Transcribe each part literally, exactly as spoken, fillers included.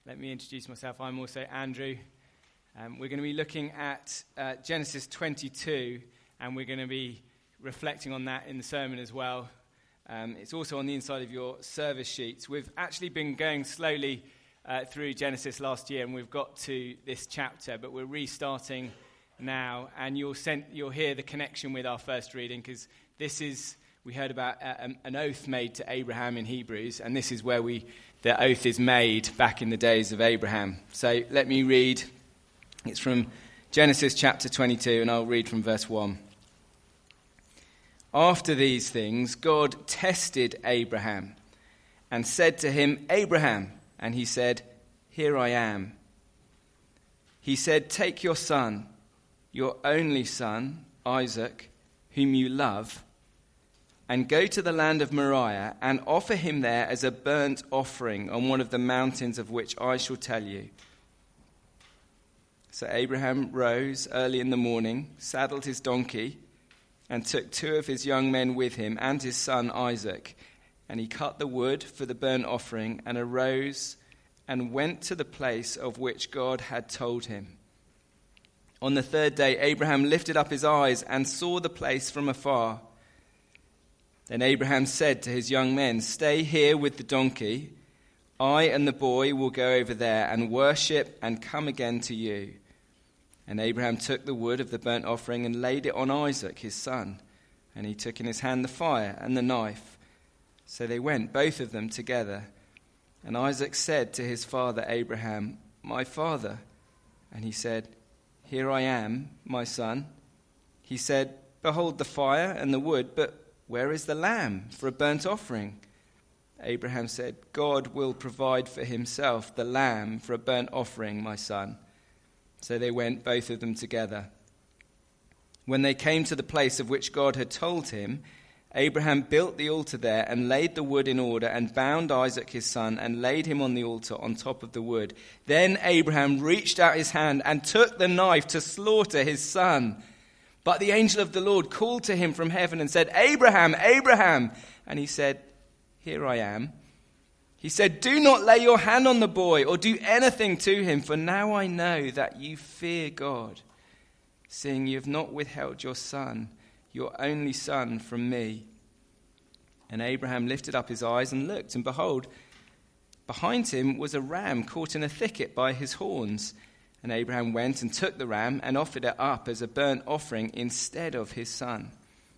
Let me introduce myself. I'm also Andrew. Um, we're going to be looking at uh, Genesis twenty-two, and we're going to be reflecting on that in the sermon as well. Um, it's also on the inside of your service sheets. We've actually been going slowly uh, through Genesis last year, and we've got to this chapter, but we're restarting now, and you'll, send, you'll hear the connection with our first reading, because this is, we heard about a, an oath made to Abraham in Hebrews, and this is where we the oath is made back in the days of Abraham. So let me read. It's from Genesis chapter twenty-two, and I'll read from verse one. After these things, God tested Abraham and said to him, Abraham, and he said, Here I am. He said, Take your son, your only son, Isaac, whom you love, and go to the land of Moriah and offer him there as a burnt offering on one of the mountains of which I shall tell you. So Abraham rose early in the morning, saddled his donkey, and took two of his young men with him and his son Isaac. And he cut the wood for the burnt offering and arose and went to the place of which God had told him. On the third day, Abraham lifted up his eyes and saw the place from afar. Then Abraham said to his young men, Stay here with the donkey. I and the boy will go over there and worship and come again to you. And Abraham took the wood of the burnt offering and laid it on Isaac, his son. And he took in his hand the fire and the knife. So they went, both of them together. And Isaac said to his father Abraham, My father. And he said, Here I am, my son. He said, Behold the fire and the wood, but where is the lamb for a burnt offering? Abraham said, God will provide for himself the lamb for a burnt offering, my son. So they went, both of them together. When they came to the place of which God had told him, Abraham built the altar there and laid the wood in order and bound Isaac his son and laid him on the altar on top of the wood. Then Abraham reached out his hand and took the knife to slaughter his son. But the angel of the Lord called to him from heaven and said, Abraham, Abraham. And he said, Here I am. He said, Do not lay your hand on the boy or do anything to him, for now I know that you fear God, seeing you have not withheld your son, your only son, from me. And Abraham lifted up his eyes and looked, and behold, behind him was a ram caught in a thicket by his horns. And Abraham went and took the ram and offered it up as a burnt offering instead of his son.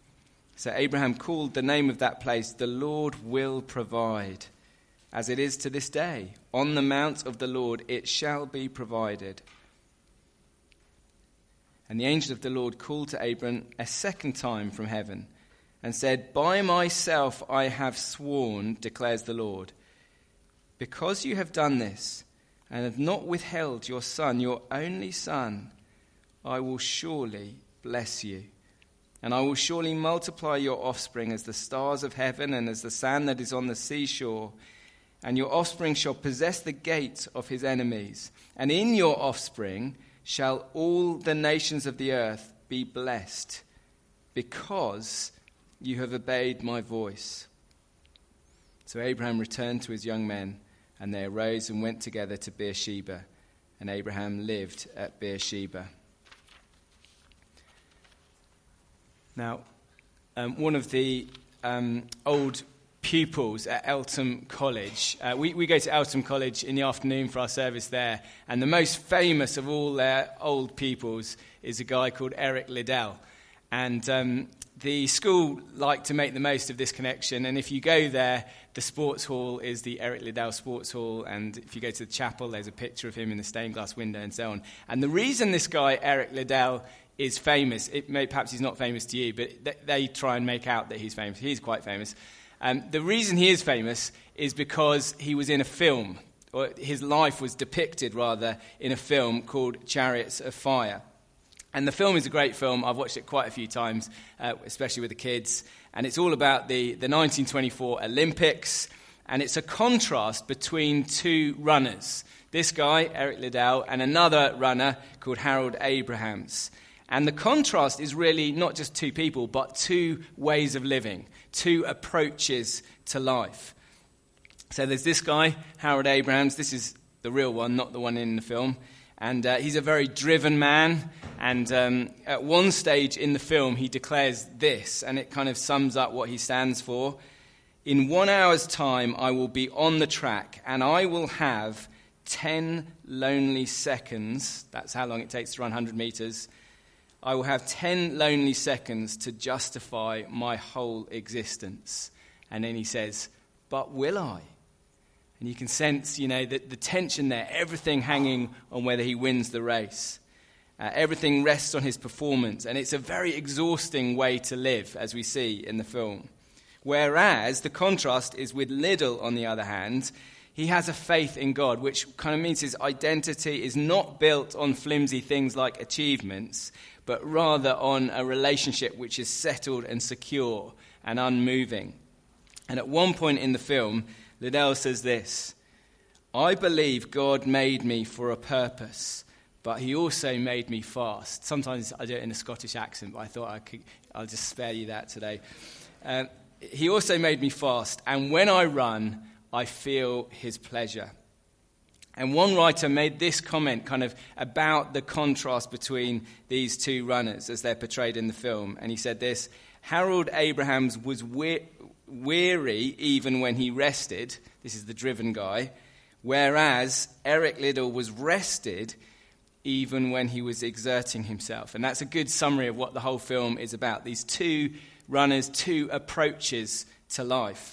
So Abraham called the name of that place, The Lord Will Provide, as it is to this day. On the mount of the Lord it shall be provided. And the angel of the Lord called to Abram a second time from heaven and said, By myself I have sworn, declares the Lord, because you have done this, and have not withheld your son, your only son, I will surely bless you. And I will surely multiply your offspring as the stars of heaven and as the sand that is on the seashore. And your offspring shall possess the gate of his enemies. And in your offspring shall all the nations of the earth be blessed, because you have obeyed my voice. So Abraham returned to his young men, and they arose and went together to Beersheba, and Abraham lived at Beersheba. Now, um, one of the um, old pupils at Eltham College, uh, we, we go to Eltham College in the afternoon for our service there, and the most famous of all their old pupils is a guy called Eric Liddell. And um, the school like to make the most of this connection, and if you go there, the sports hall is the Eric Liddell Sports Hall, and if you go to the chapel, there's a picture of him in the stained glass window and so on. And the reason this guy, Eric Liddell, is famous, it may, perhaps he's not famous to you, but th- they try and make out that he's famous. He's quite famous. Um, the reason he is famous is because he was in a film, or his life was depicted, rather, in a film called Chariots of Fire. And the film is a great film. I've watched it quite a few times, uh, especially with the kids. And it's all about the, the nineteen twenty-four Olympics. And it's a contrast between two runners. This guy, Eric Liddell, and another runner called Harold Abrahams. And the contrast is really not just two people, but two ways of living, two approaches to life. So there's this guy, Harold Abrahams. This is the real one, not the one in the film. And uh, he's a very driven man. And um, at one stage in the film, he declares this, and it kind of sums up what he stands for. In one hour's time, I will be on the track, and I will have ten lonely seconds. That's how long it takes to run one hundred meters. I will have ten lonely seconds to justify my whole existence. And then he says, but will I? And you can sense, you know, the, the tension there, everything hanging on whether he wins the race. Uh, everything rests on his performance, and it's a very exhausting way to live, as we see in the film. Whereas the contrast is with Liddell, on the other hand. He has a faith in God, which kind of means his identity is not built on flimsy things like achievements, but rather on a relationship which is settled and secure and unmoving. And at one point in the film, Liddell says this, I believe God made me for a purpose, but he also made me fast. Sometimes I do it in a Scottish accent, but I thought I could, I'll just spare you that today. Uh, he also made me fast, and when I run, I feel his pleasure. And one writer made this comment kind of about the contrast between these two runners as they're portrayed in the film. And he said this, Harold Abrahams was we- weary even when he rested. This is the driven guy. Whereas Eric Liddell was rested even when he was exerting himself. And that's a good summary of what the whole film is about. These two runners, two approaches to life.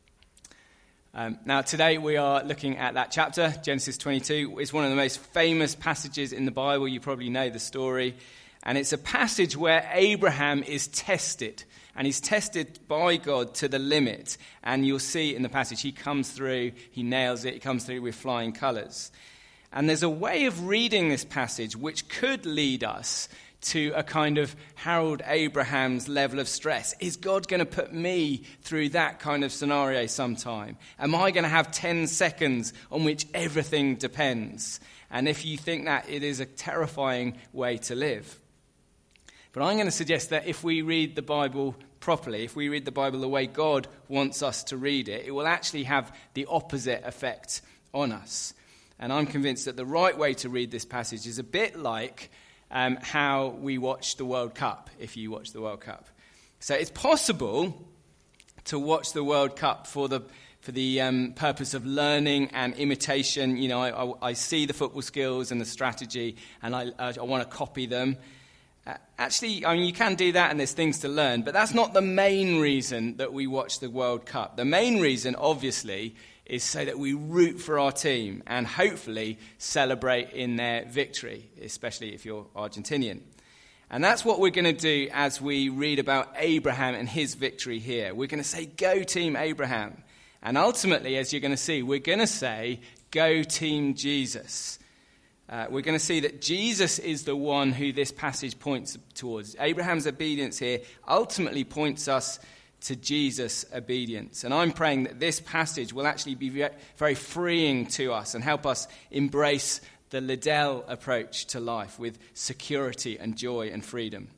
Um, now, today we are looking at that chapter, Genesis twenty-two. It's one of the most famous passages in the Bible. You probably know the story. And it's a passage where Abraham is tested. And he's tested by God to the limit. And you'll see in the passage, he comes through, he nails it, he comes through with flying colours. And there's a way of reading this passage which could lead us to a kind of Harold Abraham's level of stress. Is God going to put me through that kind of scenario sometime? Am I going to have ten seconds on which everything depends? And if you think that, it is a terrifying way to live. But I'm going to suggest that if we read the Bible properly, if we read the Bible the way God wants us to read it, it will actually have the opposite effect on us. And I'm convinced that the right way to read this passage is a bit like um, how we watch the World Cup, if you watch the World Cup. So it's possible to watch the World Cup for the for the um, purpose of learning and imitation. You know, I, I, I see the football skills and the strategy, and I, I, I want to copy them. Uh, actually, I mean, you can do that, and there's things to learn, but that's not the main reason that we watch the World Cup. The main reason, obviously, is so that we root for our team and hopefully celebrate in their victory, especially if you're Argentinian. And that's what we're going to do as we read about Abraham and his victory here. We're going to say, go Team Abraham. And ultimately, as you're going to see, we're going to say, go Team Jesus. Uh, we're going to see that Jesus is the one who this passage points towards. Abraham's obedience here ultimately points us to Jesus' obedience. And I'm praying that this passage will actually be very freeing to us and help us embrace the Liddell approach to life with security and joy and freedom.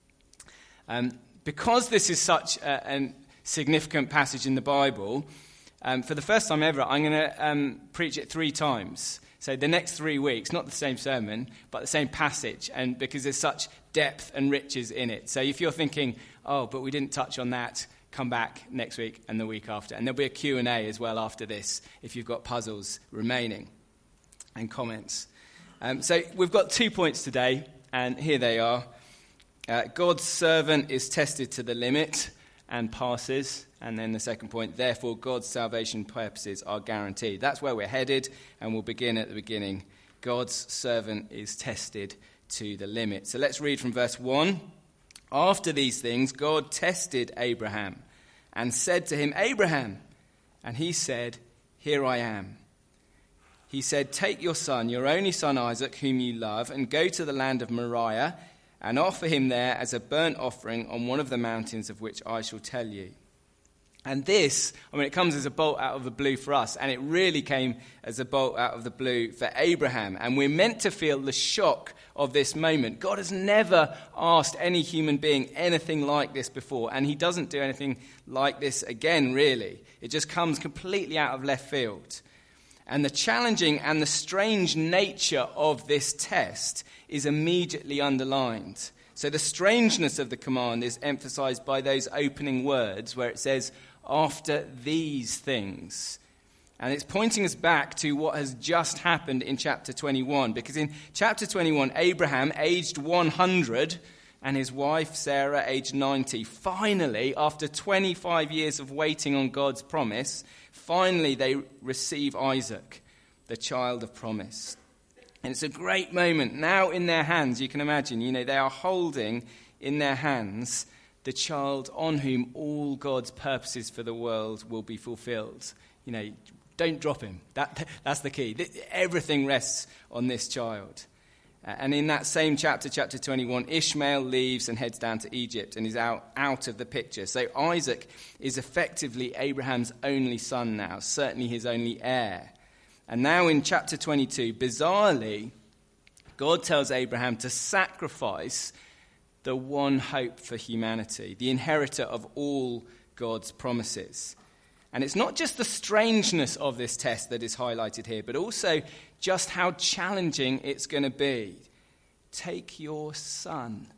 Um, because this is such a, a significant passage in the Bible, um, for the first time ever, I'm going to um, preach it three times. So the next three weeks, not the same sermon, but the same passage, and because there's such depth and riches in it. So if you're thinking, oh, but we didn't touch on that, come back next week and the week after. And there'll be a Q and A as well after this, if you've got puzzles remaining and comments. Um, so we've got two points today, and here they are. Uh, God's servant is tested to the limit and passes. And then the second point, therefore God's salvation purposes are guaranteed. That's where we're headed, and we'll begin at the beginning. God's servant is tested to the limit. So let's read from verse one. After these things, God tested Abraham and said to him, Abraham. And he said, here I am. He said, take your son, your only son Isaac, whom you love, and go to the land of Moriah and offer him there as a burnt offering on one of the mountains of which I shall tell you. And this, I mean, it comes as a bolt out of the blue for us, and it really came as a bolt out of the blue for Abraham. And we're meant to feel the shock of this moment. God has never asked any human being anything like this before, and he doesn't do anything like this again, really. It just comes completely out of left field. And the challenging and the strange nature of this test is immediately underlined. So the strangeness of the command is emphasized by those opening words where it says, after these things. And it's pointing us back to what has just happened in chapter twenty-one. Because in chapter twenty-one, Abraham, aged one hundred, and his wife, Sarah, aged ninety, finally, after twenty-five years of waiting on God's promise, finally they receive Isaac, the child of promise. And it's a great moment. Now in their hands, you can imagine, you know, they are holding in their hands the child on whom all God's purposes for the world will be fulfilled. You know, don't drop him. That, that's the key. Everything rests on this child. And in that same chapter, chapter twenty-one, Ishmael leaves and heads down to Egypt and is out, out of the picture. So Isaac is effectively Abraham's only son now, certainly his only heir. And now in chapter twenty-two, bizarrely, God tells Abraham to sacrifice the one hope for humanity, the inheritor of all God's promises. And it's not just the strangeness of this test that is highlighted here, but also just how challenging it's going to be. Take your son.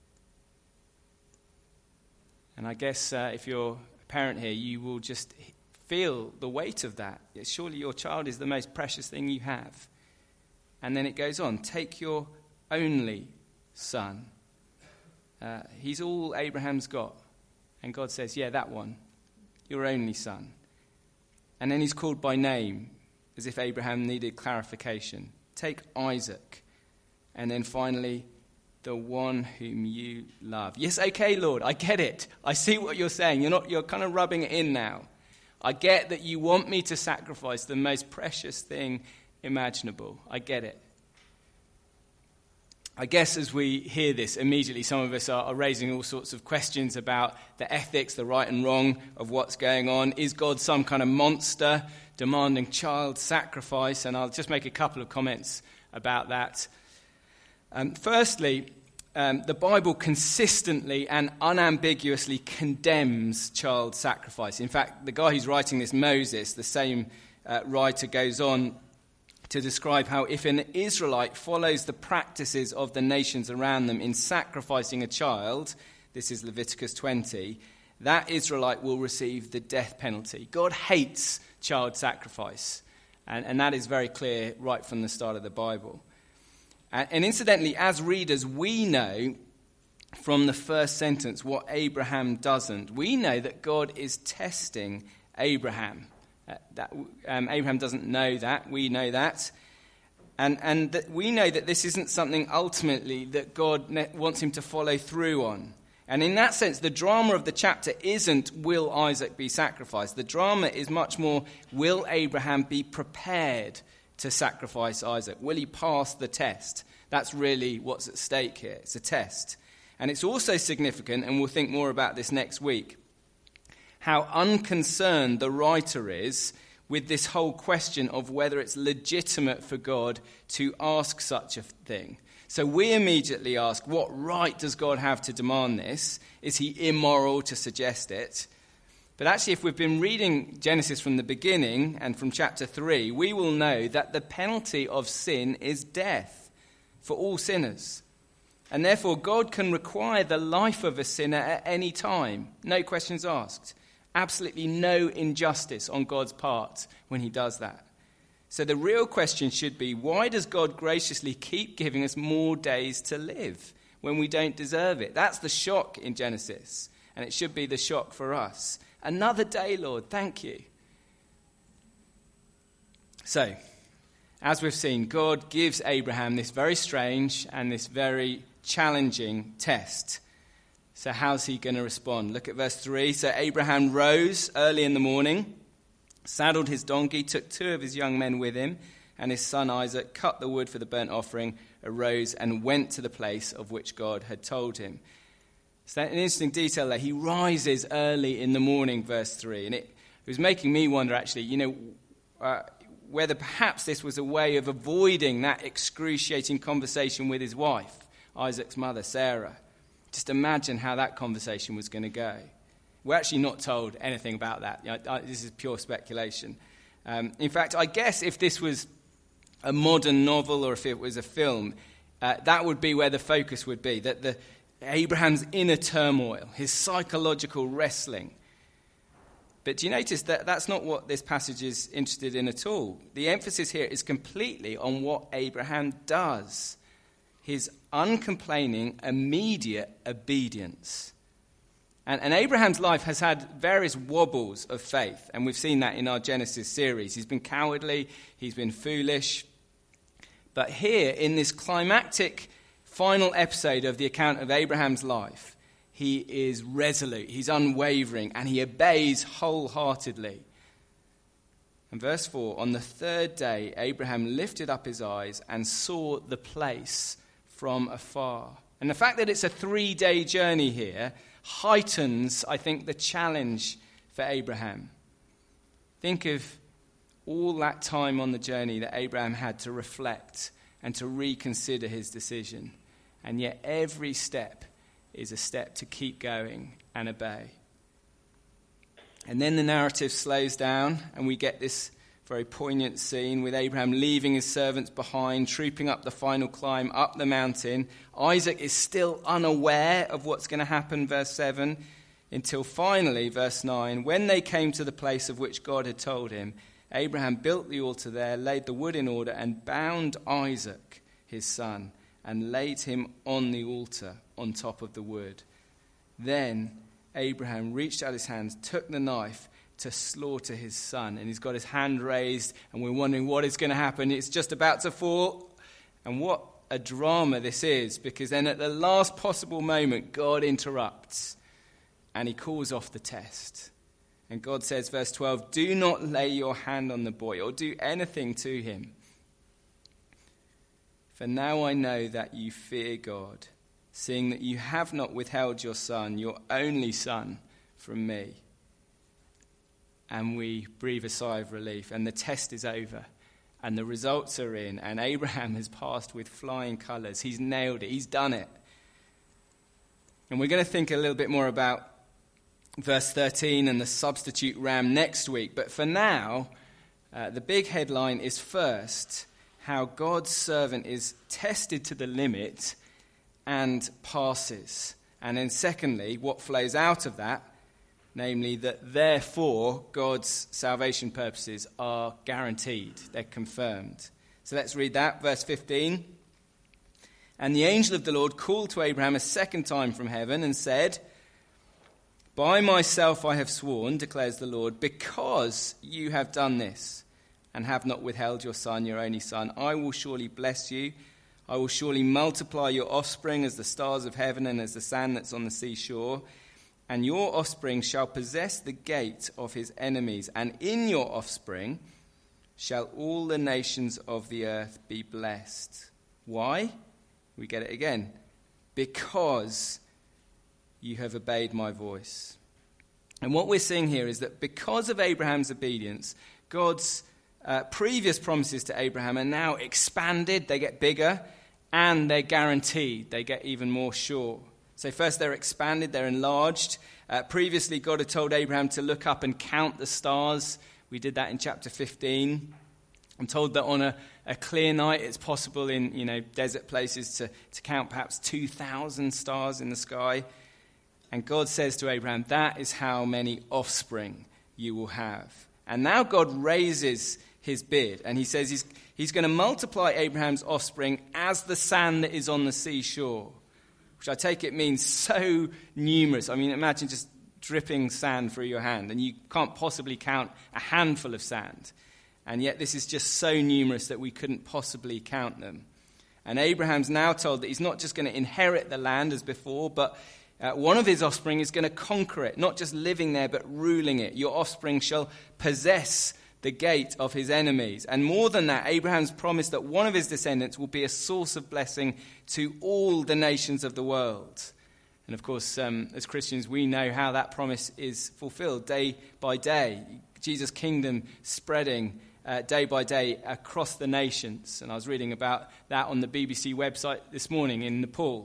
And I guess uh, if you're a parent here, you will just feel the weight of that. Surely your child is the most precious thing you have. And then it goes on, take your only son. Uh, he's all Abraham's got. And God says, yeah, that one, your only son. And then he's called by name, as if Abraham needed clarification. Take Isaac. And then finally, the one whom you love. Yes, okay, Lord, I get it. I see what you're saying. You're not, you're kind of rubbing it in now. I get that you want me to sacrifice the most precious thing imaginable. I get it. I guess as we hear this, immediately some of us are, are raising all sorts of questions about the ethics, the right and wrong of what's going on. Is God some kind of monster demanding child sacrifice? And I'll just make a couple of comments about that. Um, firstly, um, the Bible consistently and unambiguously condemns child sacrifice. In fact, the guy who's writing this, Moses, the same uh, writer, goes on to describe how if an Israelite follows the practices of the nations around them in sacrificing a child, this is Leviticus twenty, that Israelite will receive the death penalty. God hates child sacrifice, and, and that is very clear right from the start of the Bible. And, and incidentally, as readers, we know from the first sentence what Abraham doesn't. We know that God is testing Abraham. Uh, that um, Abraham doesn't know that. We know that. And, and that we know that this isn't something ultimately that God ne- wants him to follow through on. And in that sense, the drama of the chapter isn't will Isaac be sacrificed. The drama is much more, will Abraham be prepared to sacrifice Isaac? Will he pass the test? That's really what's at stake here. It's a test. And it's also significant, and we'll think more about this next week, how unconcerned the writer is with this whole question of whether it's legitimate for God to ask such a thing. So we immediately ask, what right does God have to demand this? Is he immoral to suggest it? But actually, if we've been reading Genesis from the beginning and from chapter three, we will know that the penalty of sin is death for all sinners. And therefore, God can require the life of a sinner at any time. No questions asked. Absolutely no injustice on God's part when he does that. So the real question should be, why does God graciously keep giving us more days to live when we don't deserve it? That's the shock in Genesis, and it should be the shock for us. Another day, Lord, thank you. So, as we've seen, God gives Abraham this very strange and this very challenging test. So how's he going to respond? Look at verse three. So Abraham rose early in the morning, saddled his donkey, took two of his young men with him, and his son Isaac, cut the wood for the burnt offering, arose and went to the place of which God had told him. So an interesting detail there. He rises early in the morning, verse three. And it, it was making me wonder, actually, you know, uh, whether perhaps this was a way of avoiding that excruciating conversation with his wife, Isaac's mother, Sarah. Just imagine how that conversation was going to go. We're actually not told anything about that. You know, this is pure speculation. Um, in fact, I guess if this was a modern novel or if it was a film, uh, that would be where the focus would be, that the Abraham's inner turmoil, his psychological wrestling. But do you notice that that's not what this passage is interested in at all? The emphasis here is completely on what Abraham does, his uncomplaining, immediate obedience. And, and Abraham's life has had various wobbles of faith, and we've seen that in our Genesis series. He's been cowardly, he's been foolish. But here, in this climactic final episode of the account of Abraham's life, he is resolute, he's unwavering, and he obeys wholeheartedly. And verse four, on the third day, Abraham lifted up his eyes and saw the place from afar. And the fact that it's a three-day journey here heightens, I think, the challenge for Abraham. Think of all that time on the journey that Abraham had to reflect and to reconsider his decision. And yet every step is a step to keep going and obey. And then the narrative slows down and we get this very poignant scene with Abraham leaving his servants behind, trooping up the final climb up the mountain. Isaac is still unaware of what's going to happen, verse seven, until finally, verse nine, when they came to the place of which God had told him, Abraham built the altar there, laid the wood in order, and bound Isaac, his son, and laid him on the altar on top of the wood. Then Abraham reached out his hand, took the knife to slaughter his son, and he's got his hand raised, and we're wondering what is going to happen. It's just about to fall. And what a drama this is, because then at the last possible moment, God interrupts, and he calls off the test. And God says, verse twelve, do not lay your hand on the boy or do anything to him. For now I know that you fear God, seeing that you have not withheld your son, your only son, from me. And we breathe a sigh of relief, and the test is over, and the results are in, and Abraham has passed with flying colours. He's nailed it. He's done it. And we're going to think a little bit more about verse thirteen and the substitute ram next week. But for now, uh, the big headline is first, how God's servant is tested to the limit and passes. And then secondly, what flows out of that, namely that therefore God's salvation purposes are guaranteed. They're confirmed. So let's read that, verse fifteen. And the angel of the Lord called to Abraham a second time from heaven and said, by myself I have sworn, declares the Lord, because you have done this and have not withheld your son, your only son, I will surely bless you. I will surely multiply your offspring as the stars of heaven and as the sand that's on the seashore. And your offspring shall possess the gate of his enemies. And in your offspring shall all the nations of the earth be blessed. Why? We get it again. Because you have obeyed my voice. And what we're seeing here is that because of Abraham's obedience, God's uh, previous promises to Abraham are now expanded, they get bigger, and they're guaranteed, they get even more sure. So first they're expanded, they're enlarged. Uh, previously God had told Abraham to look up and count the stars. We did that in chapter fifteen. I'm told that on a, a clear night it's possible in you know desert places to, to count perhaps two thousand stars in the sky. And God says to Abraham, that is how many offspring you will have. And now God raises his bid, and he says he's, he's going to multiply Abraham's offspring as the sand that is on the seashore, which I take it means so numerous. I mean, imagine just dripping sand through your hand, and you can't possibly count a handful of sand. And yet this is just so numerous that we couldn't possibly count them. And Abraham's now told that he's not just going to inherit the land as before, but Uh, one of his offspring is going to conquer it, not just living there, but ruling it. Your offspring shall possess the gate of his enemies. And more than that, Abraham's promised that one of his descendants will be a source of blessing to all the nations of the world. And of course, um, as Christians, we know how that promise is fulfilled day by day. Jesus' kingdom spreading uh, day by day across the nations. And I was reading about that on the B B C website this morning in Nepal.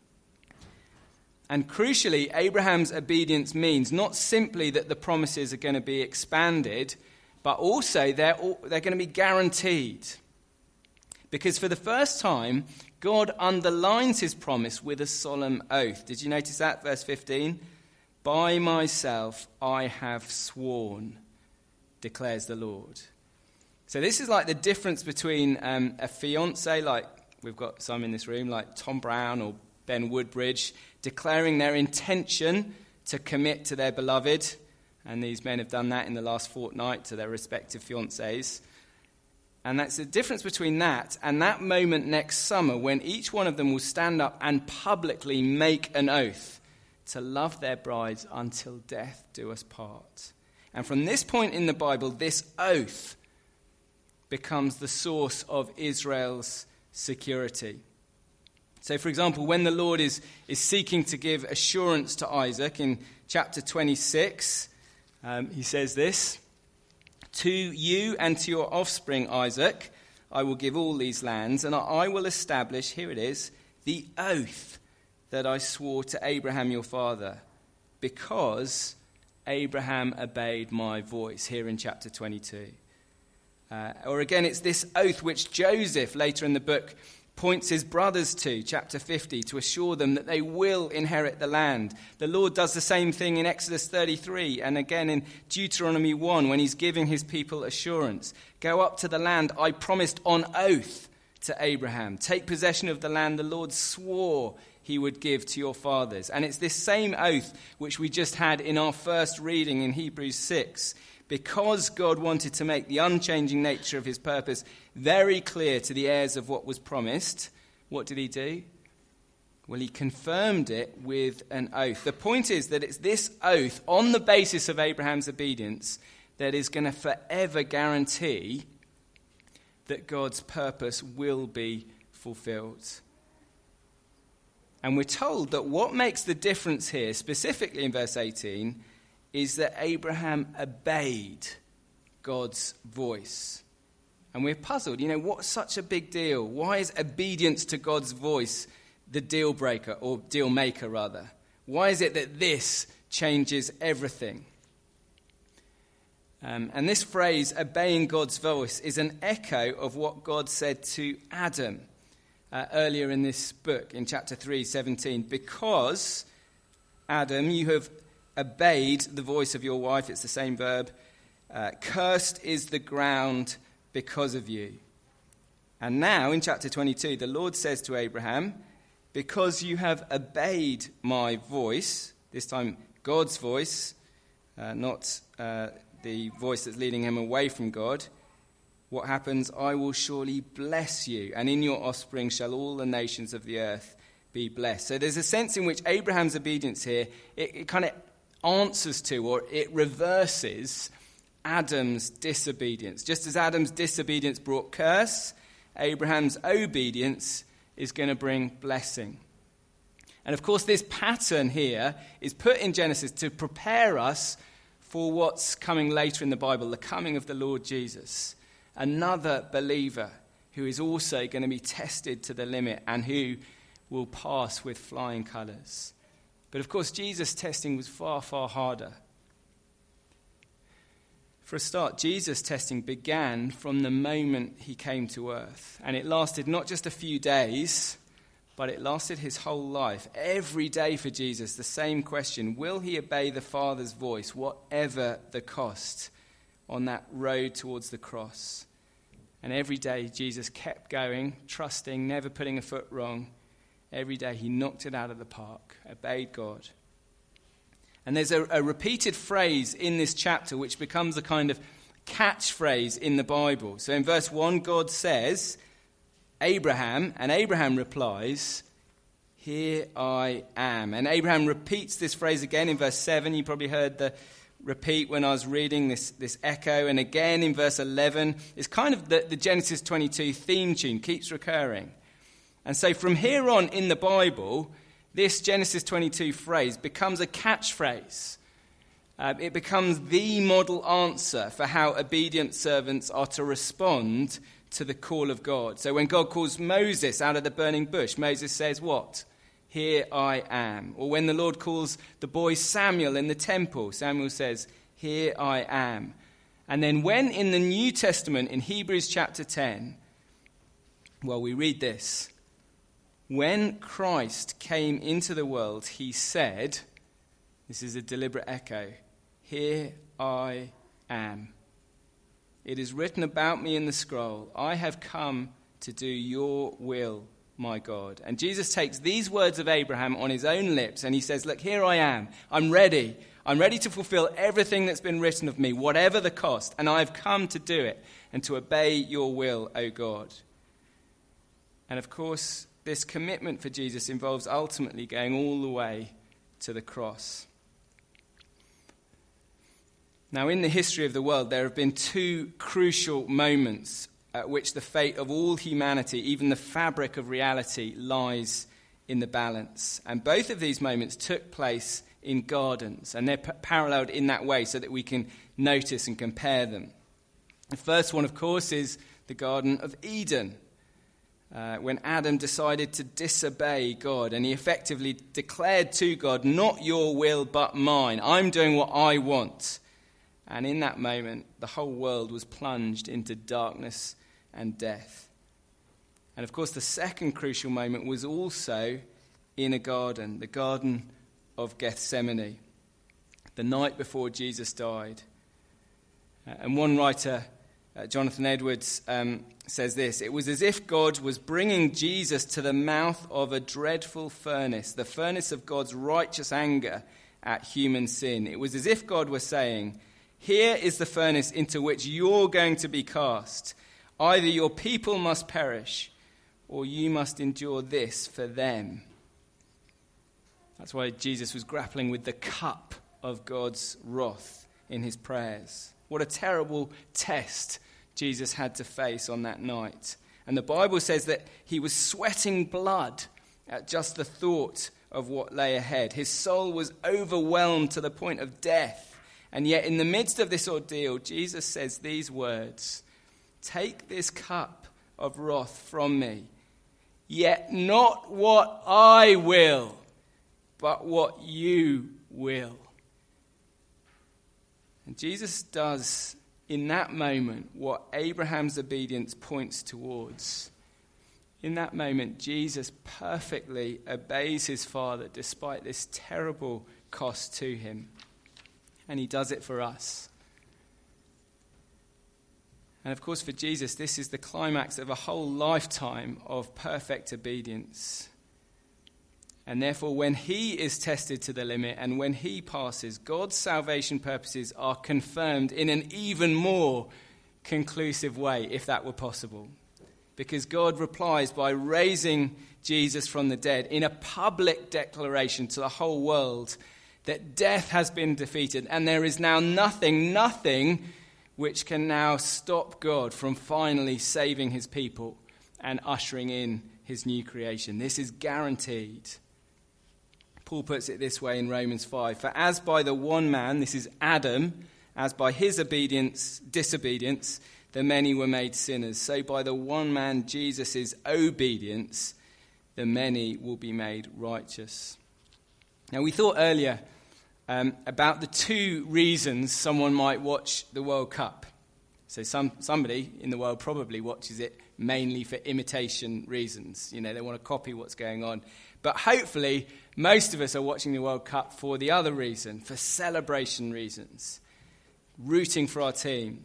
And crucially, Abraham's obedience means not simply that the promises are going to be expanded, but also they're, all, they're going to be guaranteed. Because for the first time, God underlines his promise with a solemn oath. Did you notice that? Verse fifteen. By myself I have sworn, declares the Lord. So this is like the difference between um, a fiancé, like we've got some in this room, like Tom Brown or Ben Woodbridge, declaring their intention to commit to their beloved. And these men have done that in the last fortnight to their respective fiancés. And that's the difference between that and that moment next summer when each one of them will stand up and publicly make an oath to love their brides until death do us part. And from this point in the Bible, this oath becomes the source of Israel's security. So, for example, when the Lord is, is seeking to give assurance to Isaac in chapter twenty-six, um, he says this, to you and to your offspring, Isaac, I will give all these lands, and I will establish, here it is, the oath that I swore to Abraham your father, because Abraham obeyed my voice, here in chapter twenty-two. Uh, or again, it's this oath which Joseph, later in the book, points his brothers to, chapter fifty, to assure them that they will inherit the land. The Lord does the same thing in Exodus thirty-three and again in Deuteronomy one when he's giving his people assurance. Go up to the land I promised on oath to Abraham. Take possession of the land the Lord swore he would give to your fathers. And it's this same oath which we just had in our first reading in Hebrews six. Because God wanted to make the unchanging nature of his purpose very clear to the heirs of what was promised, what did he do? Well, he confirmed it with an oath. The point is that it's this oath on the basis of Abraham's obedience that is going to forever guarantee that God's purpose will be fulfilled. And we're told that what makes the difference here, specifically in verse eighteen, is that Abraham obeyed God's voice. And we're puzzled, you know, what's such a big deal? Why is obedience to God's voice the deal breaker, or deal maker rather? Why is it that this changes everything? Um, and this phrase, obeying God's voice, is an echo of what God said to Adam uh, earlier in this book, in chapter three, seventeen. Because, Adam, you have obeyed the voice of your wife, it's the same verb, uh, cursed is the ground because of you. And now, in chapter twenty-two, the Lord says to Abraham, because you have obeyed my voice, this time God's voice, uh, not uh, the voice that's leading him away from God, what happens? I will surely bless you, and in your offspring shall all the nations of the earth be blessed. So there's a sense in which Abraham's obedience here, it, it kind of answers to, or it reverses Adam's disobedience. Just as Adam's disobedience brought curse, Abraham's obedience is going to bring blessing. And of course, this pattern here is put in Genesis to prepare us for what's coming later in the Bible, the coming of the Lord Jesus, another believer who is also going to be tested to the limit and who will pass with flying colours. But of course, Jesus' testing was far, far harder. For a start, Jesus' testing began from the moment he came to earth. And it lasted not just a few days, but it lasted his whole life. Every day for Jesus, the same question: will he obey the Father's voice, whatever the cost, on that road towards the cross? And every day, Jesus kept going, trusting, never putting a foot wrong. Every day he knocked it out of the park, obeyed God. And there's a, a repeated phrase in this chapter which becomes a kind of catchphrase in the Bible. So in verse one, God says, Abraham, and Abraham replies, here I am. And Abraham repeats this phrase again in verse seven. You probably heard the repeat when I was reading this, this echo. And again in verse eleven. It's kind of the, the Genesis twenty-two theme tune, keeps recurring. And so from here on in the Bible, this Genesis twenty-two phrase becomes a catchphrase. Uh, it becomes the model answer for how obedient servants are to respond to the call of God. So when God calls Moses out of the burning bush, Moses says what? Here I am. Or when the Lord calls the boy Samuel in the temple, Samuel says, here I am. And then when in the New Testament, in Hebrews chapter ten, well, we read this. When Christ came into the world, he said, this is a deliberate echo, "Here I am. It is written about me in the scroll, I have come to do your will, my God." And Jesus takes these words of Abraham on his own lips and he says, look, here I am. I'm ready. I'm ready to fulfill everything that's been written of me, whatever the cost. And I have come to do it and to obey your will, O God. And of course, this commitment for Jesus involves ultimately going all the way to the cross. Now, in the history of the world, there have been two crucial moments at which the fate of all humanity, even the fabric of reality, lies in the balance. And both of these moments took place in gardens, and they're p- paralleled in that way so that we can notice and compare them. The first one, of course, is the Garden of Eden, uh, when Adam decided to disobey God, and he effectively declared to God, "Not your will, but mine. I'm doing what I want." And in that moment, the whole world was plunged into darkness and death. And of course, the second crucial moment was also in a garden, the Garden of Gethsemane, the night before Jesus died. Uh, and one writer, uh, Jonathan Edwards, um, says this: "It was as if God was bringing Jesus to the mouth of a dreadful furnace, the furnace of God's righteous anger at human sin. It was as if God were saying, here is the furnace into which you're going to be cast. Either your people must perish, or you must endure this for them." That's why Jesus was grappling with the cup of God's wrath in his prayers. What a terrible test Jesus had to face on that night. And the Bible says that he was sweating blood at just the thought of what lay ahead. His soul was overwhelmed to the point of death. And yet in the midst of this ordeal, Jesus says these words, "Take this cup of wrath from me, yet not what I will, but what you will." And Jesus does in that moment what Abraham's obedience points towards. In that moment, Jesus perfectly obeys his Father despite this terrible cost to him. And he does it for us. And of course, for Jesus, this is the climax of a whole lifetime of perfect obedience. And therefore, when he is tested to the limit and when he passes, God's salvation purposes are confirmed in an even more conclusive way, if that were possible. Because God replies by raising Jesus from the dead in a public declaration to the whole world that death has been defeated and there is now nothing, nothing which can now stop God from finally saving his people and ushering in his new creation. This is guaranteed. Paul puts it this way in Romans five: "For as by the one man," this is Adam, "as by his obedience, disobedience, the many were made sinners, so by the one man, Jesus' obedience, the many will be made righteous." Now, we thought earlier um, about the two reasons someone might watch the World Cup. So some somebody in the world probably watches it mainly for imitation reasons. You know, they want to copy what's going on. But hopefully, most of us are watching the World Cup for the other reason, for celebration reasons, rooting for our team.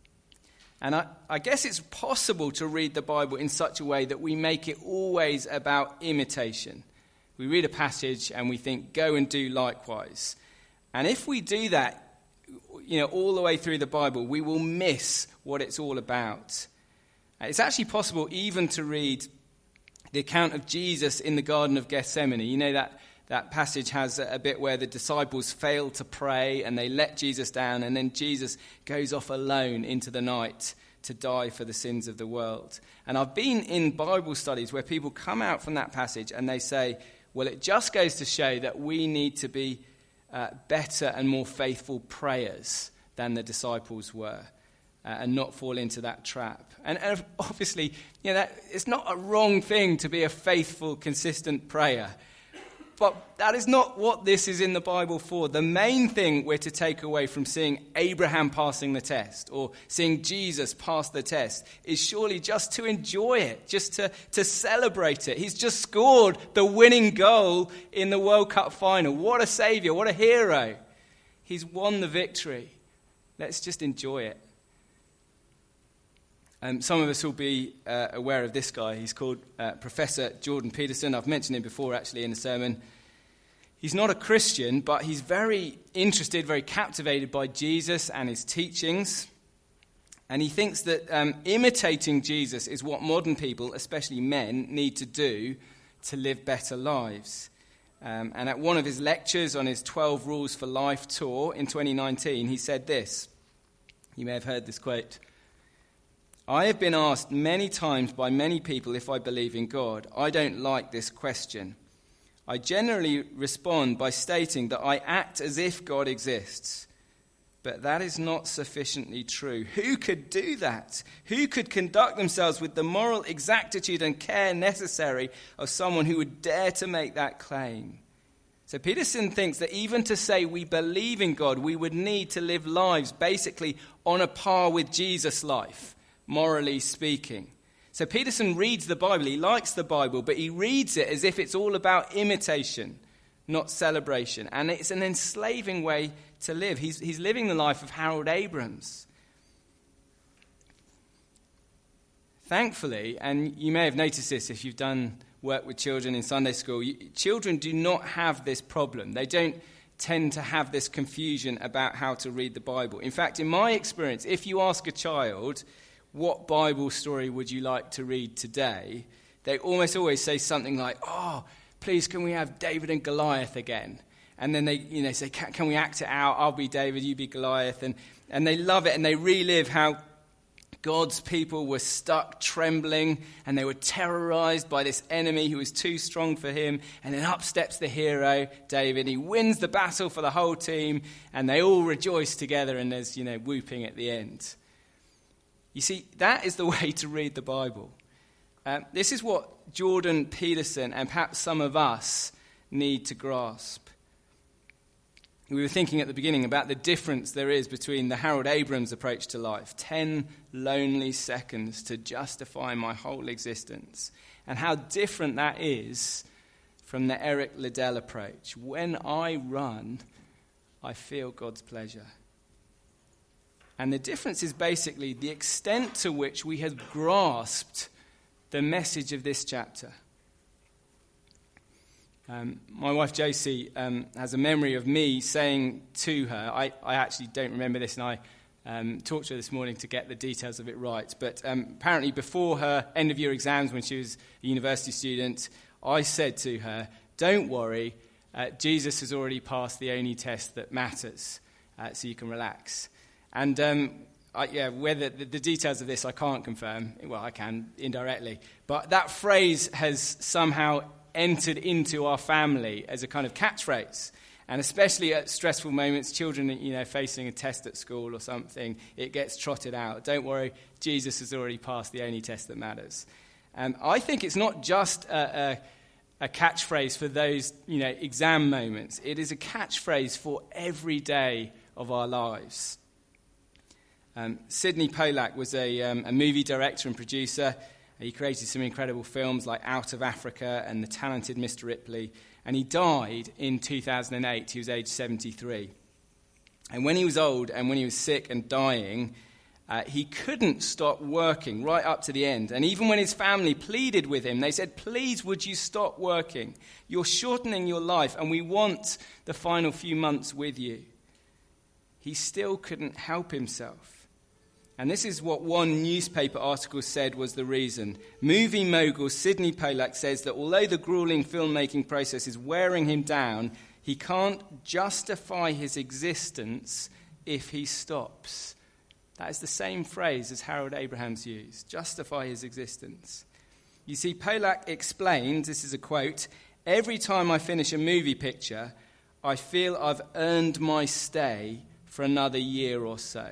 And I, I guess it's possible to read the Bible in such a way that we make it always about imitation. We read a passage and we think, go and do likewise. And if we do that, you know, all the way through the Bible, we will miss what it's all about. It's actually possible even to read the account of Jesus in the Garden of Gethsemane. You know, that, that passage has a bit where the disciples fail to pray and they let Jesus down, and then Jesus goes off alone into the night to die for the sins of the world. And I've been in Bible studies where people come out from that passage and they say, well, it just goes to show that we need to be uh, better and more faithful prayers than the disciples were, uh, and not fall into that trap. And, and obviously, you know, that, it's not a wrong thing to be a faithful, consistent prayer. But that is not what this is in the Bible for. The main thing we're to take away from seeing Abraham passing the test or seeing Jesus pass the test is surely just to enjoy it, just to, to celebrate it. He's just scored the winning goal in the World Cup final. What a saviour, what a hero. He's won the victory. Let's just enjoy it. Um, some of us will be uh, aware of this guy. He's called uh, Professor Jordan Peterson. I've mentioned him before, actually, in the sermon. He's not a Christian, but he's very interested, very captivated by Jesus and his teachings. And he thinks that um, imitating Jesus is what modern people, especially men, need to do to live better lives. Um, and at one of his lectures on his twelve Rules for Life tour in twenty nineteen, he said this. You may have heard this quote. I have been asked many times by many people if I believe in God. I don't like this question. I generally respond by stating that I act as if God exists. But that is not sufficiently true. Who could do that? Who could conduct themselves with the moral exactitude and care necessary of someone who would dare to make that claim? So Peterson thinks that even to say we believe in God, we would need to live lives basically on a par with Jesus' life, morally speaking. So Peterson reads the Bible. He likes the Bible, but he reads it as if it's all about imitation, not celebration. And it's an enslaving way to live. He's, he's living the life of Harold Abrams. Thankfully, and you may have noticed this if you've done work with children in Sunday school, you, children do not have this problem. They don't tend to have this confusion about how to read the Bible. In fact, in my experience, if you ask a child, what Bible story would you like to read today? They almost always say something like, oh, please, can we have David and Goliath again? And then they, you know, say, can, can we act it out? I'll be David, you be Goliath. And, and they love it, and they relive how God's people were stuck trembling, and they were terrorized by this enemy who was too strong for him. And then up steps the hero, David. He wins the battle for the whole team, and they all rejoice together, and there's, you know, whooping at the end. You see, that is the way to read the Bible. Um, this is what Jordan Peterson and perhaps some of us need to grasp. We were thinking at the beginning about the difference there is between the Harold Abrams approach to life, ten lonely seconds to justify my whole existence, and how different that is from the Eric Liddell approach. When I run, I feel God's pleasure. And the difference is basically the extent to which we have grasped the message of this chapter. Um, my wife Josie um, has a memory of me saying to her, I, I actually don't remember this, and I um, talked to her this morning to get the details of it right, but um, apparently before her end-of-year exams when she was a university student, I said to her, don't worry, uh, Jesus has already passed the only test that matters, uh, so you can relax. And um, I, yeah, whether the, the details of this I can't confirm. Well, I can indirectly. But that phrase has somehow entered into our family as a kind of catchphrase. And especially at stressful moments, children, you know, facing a test at school or something, it gets trotted out. Don't worry, Jesus has already passed the only test that matters. And I think it's not just a, a, a catchphrase for those, you know, exam moments. It is a catchphrase for every day of our lives. Um, Sidney Pollack was a, um, a movie director and producer. He created some incredible films like Out of Africa and The Talented Mister Ripley. And he died in two thousand eight. He was aged seventy-three. And when he was old and when he was sick and dying, uh, he couldn't stop working right up to the end. And even when his family pleaded with him, they said, please, would you stop working? You're shortening your life, and we want the final few months with you. He still couldn't help himself. And this is what one newspaper article said was the reason. Movie mogul Sidney Pollack says that although the grueling filmmaking process is wearing him down, he can't justify his existence if he stops. That is the same phrase as Harold Abrams used, justify his existence. You see, Pollack explains, this is a quote, every time I finish a movie picture, I feel I've earned my stay for another year or so.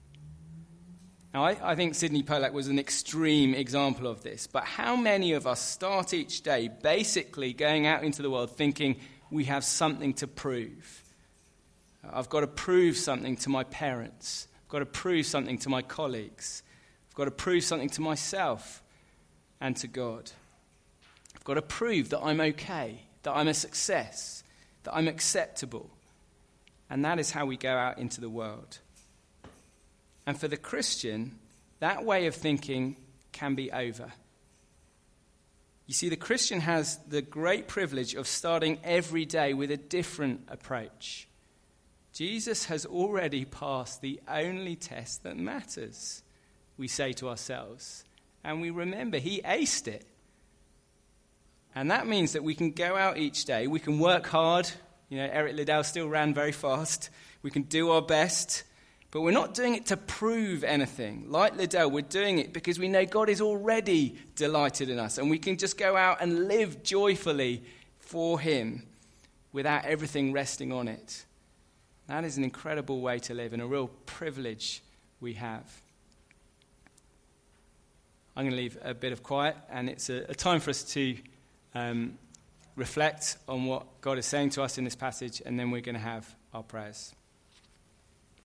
Now, I, I think Sidney Pollack was an extreme example of this, but how many of us start each day basically going out into the world thinking, we have something to prove. I've got to prove something to my parents. I've got to prove something to my colleagues. I've got to prove something to myself and to God. I've got to prove that I'm okay, that I'm a success, that I'm acceptable. And that is how we go out into the world. And for the Christian, that way of thinking can be over. You see, the Christian has the great privilege of starting every day with a different approach. Jesus has already passed the only test that matters, we say to ourselves. And we remember, he aced it. And that means that we can go out each day, we can work hard. You know, Eric Liddell still ran very fast. We can do our best. But we're not doing it to prove anything. Like Liddell, we're doing it because we know God is already delighted in us. And we can just go out and live joyfully for him without everything resting on it. That is an incredible way to live and a real privilege we have. I'm going to leave a bit of quiet, and it's a, a time for us to um, reflect on what God is saying to us in this passage, and then we're going to have our prayers.